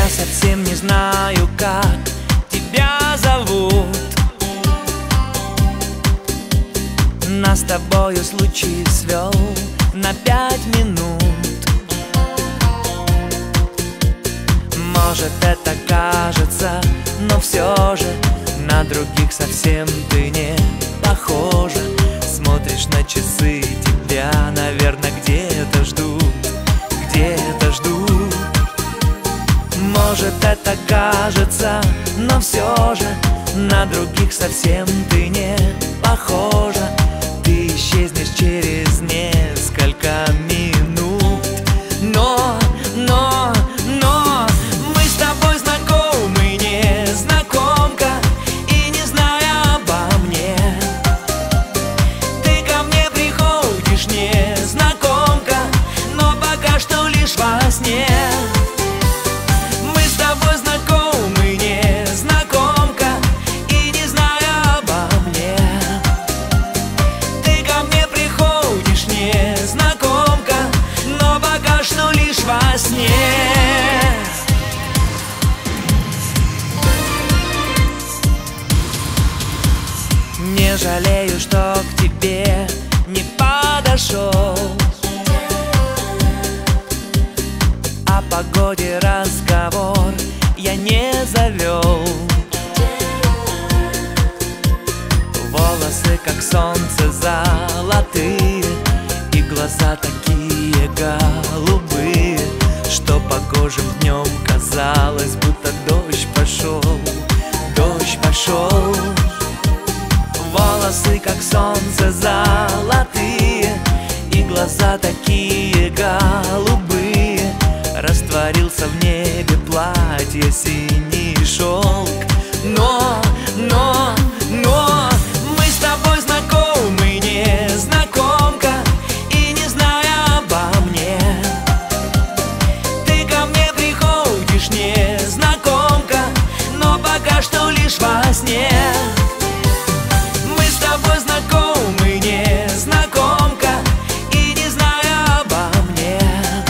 Я совсем не знаю, как тебя зовут. Нас с тобою случай свел на 5 минут. Может, это кажется, но все же на других совсем ты не похожа. Смотришь на часы, тебя, наверное, где-то ждут, где-то ждут. Может, это кажется, но все же на других совсем ты не похожа. Ты исчезнешь через несколько минут. Но мы с тобой знакомы, незнакомка, и не зная обо мне, ты ко мне приходишь, незнакомка, но пока что лишь во сне. Мы с тобой знакомы, незнакомка, и не зная обо мне, ты ко мне приходишь, незнакомка, но пока что лишь во сне. Не жалею, что к тебе не подошел, о погоде разговор я не завел. Волосы, как солнце, золотые, и глаза такие голубые, что погожим днем казалось, будто дождь пошел, дождь пошел. Волосы, как солнце, золотые, и глаза такие голубые, растворился в небе платье, синий шелк. Но мы с тобой знакомы, незнакомка, и не зная обо мне, ты ко мне приходишь, незнакомка, но пока что лишь во сне. Мы с тобой знакомы, незнакомка, и не зная обо мне,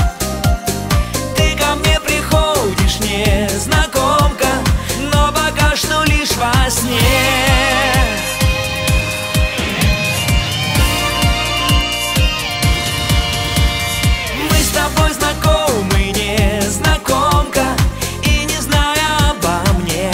ты ко мне приходишь, незнакомка, но пока что лишь во сне. Мы с тобой знакомы, незнакомка, и не зная обо мне,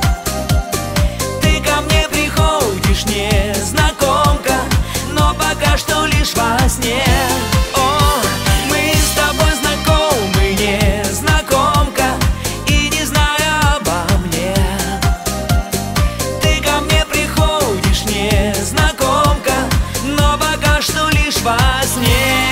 ты ко мне приходишь, незнакомка, но пока что лишь во сне. О, мы с тобой знакомы, незнакомка, и не зная обо мне, ты ко мне приходишь, незнакомка, но пока что лишь во сне.